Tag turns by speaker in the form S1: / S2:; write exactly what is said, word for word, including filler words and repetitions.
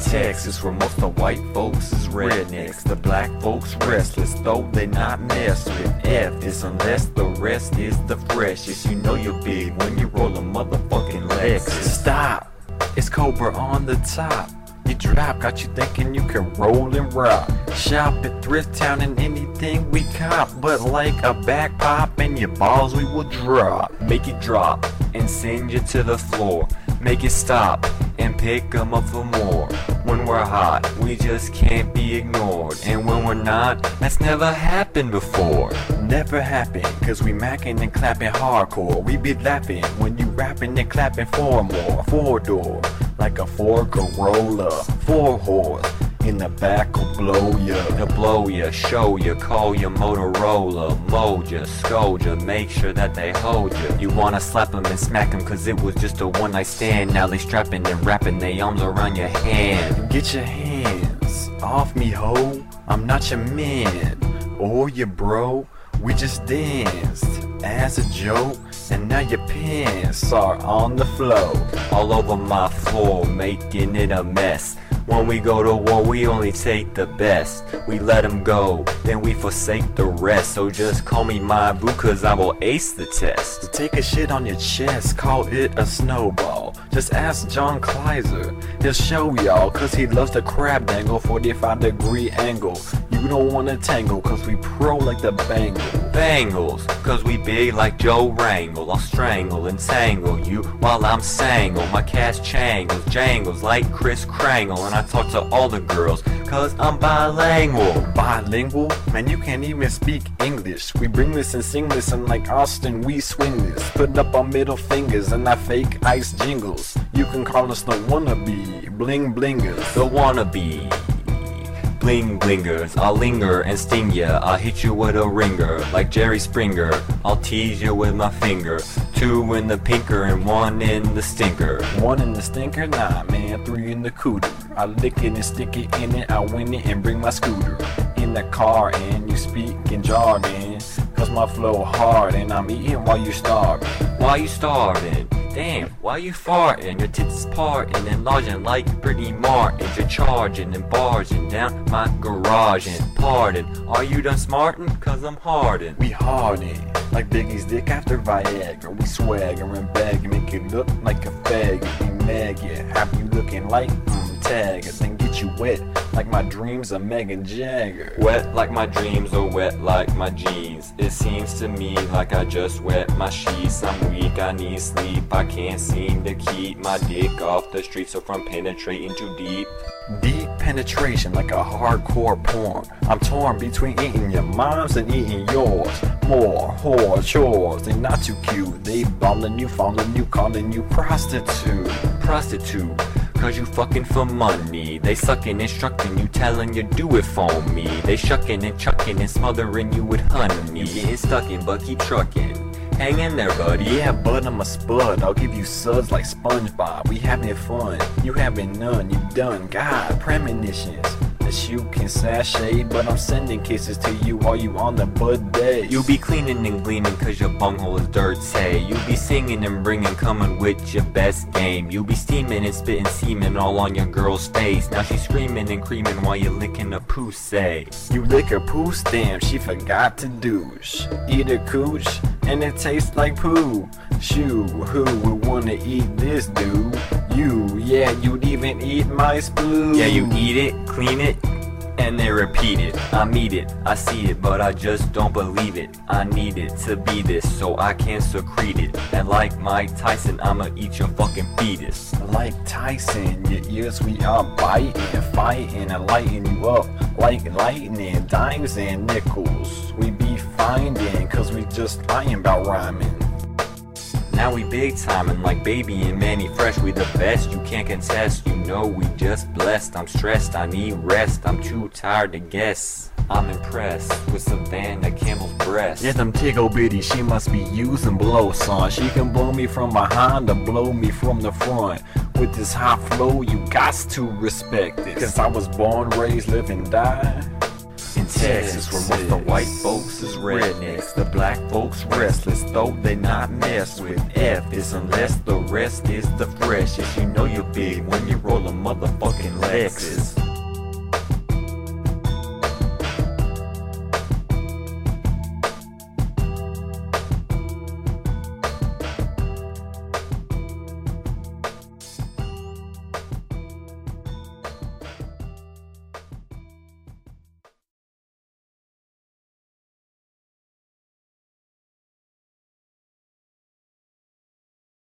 S1: Texas, where most of white folks is rednecks. The black folks restless, though they not messed with. F is unless the rest is the freshest. You know you're big when you roll a motherfucking Lexus. Stop, it's Cobra on the top. You drop, got you thinking you can roll and rock. Shop at Thrift Town and anything we cop, but like a back pop and your balls we will drop. Make it drop and send you to the floor. Make it stop and pick 'em up for more. When we're hot, we just can't be ignored. And when we're not, that's never happened before. Never happened, cause we macking and clapping hardcore. We be laughing when you rapping and clapping for more. Four door, like a four Corolla. Four horse, in the back will blow ya. To blow ya, show ya, call ya Motorola. Mold ya, scold ya, make sure that they hold ya. You wanna slap 'em and smack 'em cause it was just a one night stand. Now they strapping and wrapping their arms around your hand. Get your hands off me, ho. I'm not your man or your bro. We just danced as a joke, and now your pants are on the floor. All over my floor, making it a mess. When we go to war, we only take the best. We let them go, then we forsake the rest. So just call me my boo, cause I will ace the test. To take a shit on your chest, call it a snowball. Just ask John Kleiser, he'll show y'all, cause he loves the crab dangle, forty-five degree angle. You don't wanna tangle, cause we pro like the Bengals. Bengals, cause we big like Joe Wrangle. I'll strangle and tangle you while I'm sangle. My cash changles, jangles like Chris Krangle. And I talk to all the girls, cause I'm bilingual. Bilingual? Man, you can't even speak English. We bring this and sing this, and like Austin, we swing this. Put up our middle fingers and I fake ice jingles. You can call us the wannabe, bling blingers. The wannabe. Bling blingers, I'll linger and sting ya. I'll hit you with a ringer, like Jerry Springer. I'll tease you with my finger. Two in the pinker and one in the stinker. One in the stinker? Nah, man, three in the cooter. I lick it and stick it in it, I win it and bring my scooter in the car, and you speak in jargon, cause my flow hard and I'm eating while you starving. Why you starving? Damn, why you farting? Your tits parting, enlarging like Brittany Martin. You're charging and barging down my garage and pardon. Are you done smartin'? Cause I'm hardened. We hardened, like Biggie's dick after Viagra. We swagger and bag and make you look like a faggot. We maggot, have you looking like mm, tag it, then get you wet like my dreams of Megan Jagger. Wet like my dreams or wet like my jeans. It seems to me like I just wet my sheets. I'm weak, I need sleep. I can't seem to keep my dick off the street, so from penetrating too deep. Deep penetration like a hardcore porn. I'm torn between eating your mom's and eating yours. More whore chores, they not too cute. They balling you, falling you, calling you prostitute. Prostitute, cause you fucking for money. They sucking, instructing you, telling you do it for me. They shucking and chucking and smothering you with honey. You getting stuck in, but keep trucking. Hang in there, buddy. Yeah, bud, I'm a spud. I'll give you suds like SpongeBob. We having fun. You having none. You done. God, premonitions that you can sashay, but I'm sending kisses to you while you on the bud day. You be cleaning and gleaning cause your bunghole is dirty. You be singing and bringing, coming with your best game. You be steaming and spitting semen all on your girl's face. Now she's screaming and creaming while you licking a pussy. You lick her puss, damn, she forgot to douche. Eat a cooch, and it tastes like poo. Shoo, who would wanna eat this, dude? You, yeah, you'd even eat my spoo. Yeah, you eat it, clean it, and then repeat it. I meet it, I see it, but I just don't believe it. I need it to be this, so I can secrete it. And like Mike Tyson, I'ma eat your fucking fetus. Like Tyson, your ears we are biting, fighting and lighting you up like lightning, dimes and nickels. We be finding, cause we just lying about rhyming. Now we big timing like Baby and Manny Fresh. We the best, you can't contest. You know we just blessed. I'm stressed, I need rest. I'm too tired to guess. I'm impressed with Savannah Campbell's breast. Yeah, them tiggle bitty, she must be using blow son. She can blow me from behind or blow me from the front. With this high flow, you got to respect it. Cause I was born, raised, live and die In Texas, where most of white folks is rednecks, the black folks restless, though they not messed with. F is unless the rest is the freshest. You know you're big when you roll a motherfucking Lexus.